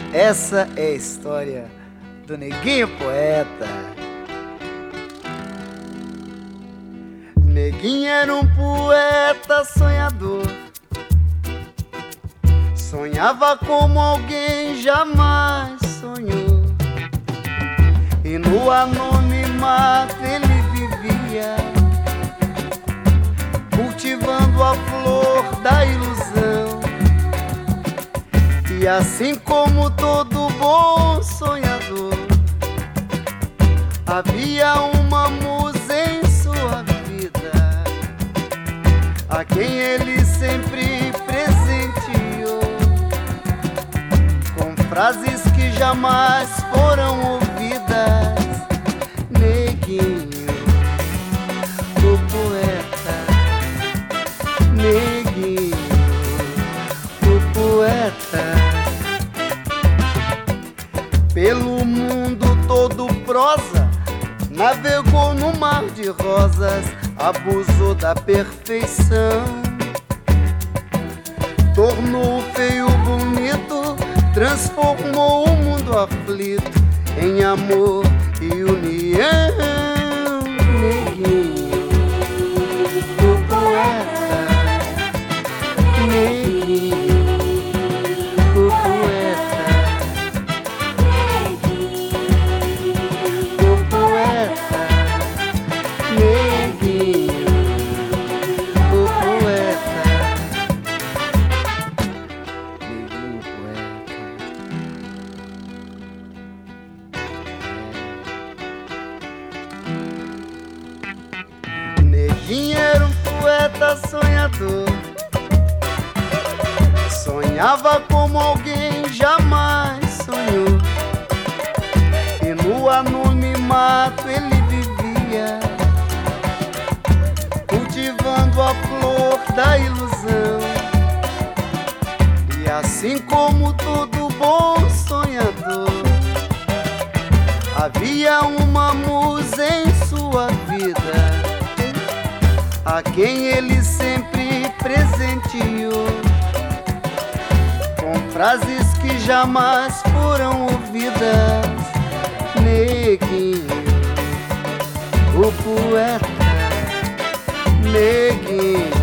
Essa é a história do Neguinho Poeta. Neguinho era um poeta sonhador, sonhava como alguém jamais sonhou, e no anonimato ele vivia, cultivando a flor da ilusão. E assim como todo bom sonhador, havia uma musa em sua vida, a quem ele sempre presenteou, com frases que jamais foram ouvidas. Neguinho, o poeta, Neguinho, o poeta. Pelo mundo todo prosa, navegou no mar de rosas, abusou da perfeição, tornou o feio bonito, transformou o mundo aflito em amor e união. Neguinho, o poeta, Neguinho, o poeta, o poeta, Neguinho, o poeta, Neguinho poeta. Neguinho era um poeta sonhador, sonhava como alguém jamais sonhou, e no anonimato ele vivia, cultivando a flor da ilusão. E assim como todo bom sonhador, havia uma musa em sua vida, a quem ele sempre presenteou, com frases que jamais foram ouvidas. Neguinho, o poeta, Neguinho,